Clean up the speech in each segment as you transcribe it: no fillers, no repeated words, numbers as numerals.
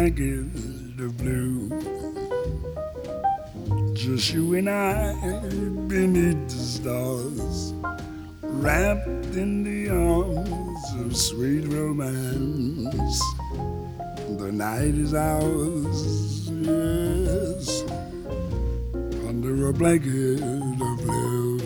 blanket of blue. Just you and I beneath the stars, wrapped in the arms of sweet romance. The night is ours, yes, under a blanket of blue.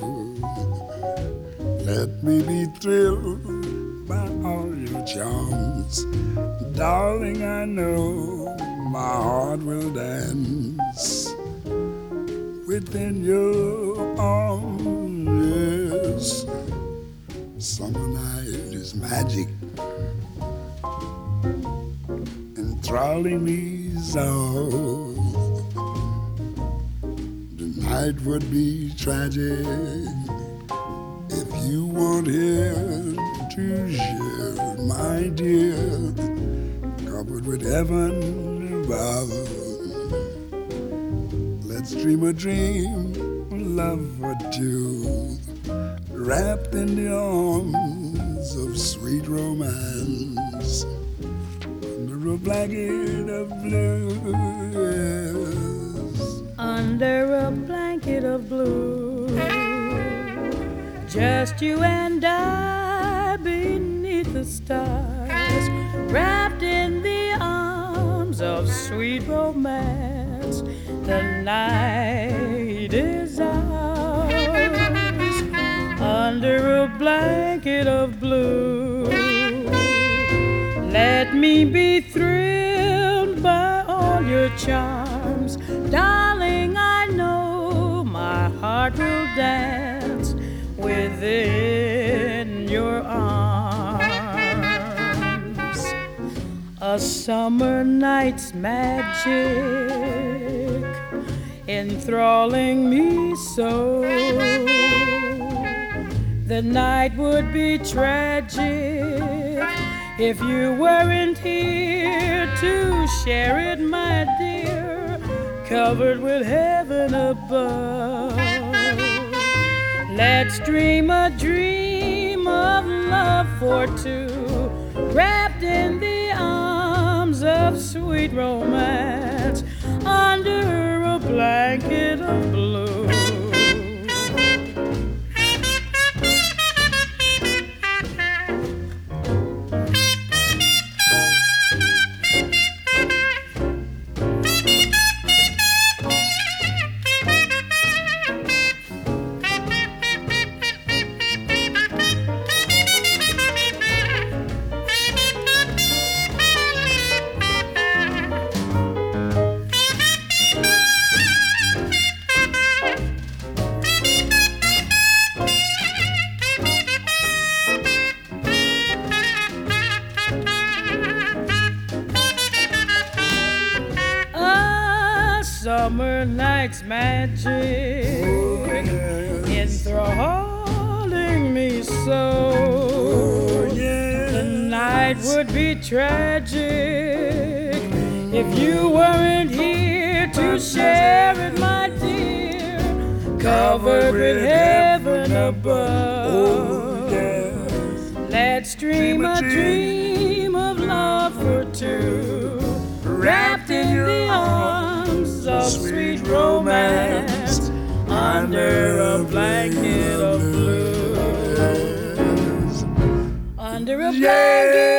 Let me be thrilled by all your charms. Darling, I know my heart will dance within your arms, yes. Summer night is magic, enthralling me so. The night would be tragic if you weren't here to share, my dear, covered with heaven above. Let's dream a dream, love for two, wrapped in the arms of sweet romance, under a blanket of blue, yes. Under a blanket of blue, just you and I beneath the stars, wrapped in the arms of sweet romance. The night is ours, under a blanket of blue. Let me be thrilled by all your charms. Darling, I know my heart will dance within your arms. A summer night's magic enthralling me so. The night would be tragic if you weren't here to share it, my dear, covered with heaven above. Let's dream a dream of love for two, wrapped in the arms of sweet romance, under a blanket of blue. Summer night's magic, oh, yes, enthralling me so. Oh, yes. The night would be tragic if you weren't here to share it, my dear, covered with heaven above. Oh, yes. Let's dream a dream of love for two, wrapped in the arms of sweet romance, under a blanket of blue. Under a blanket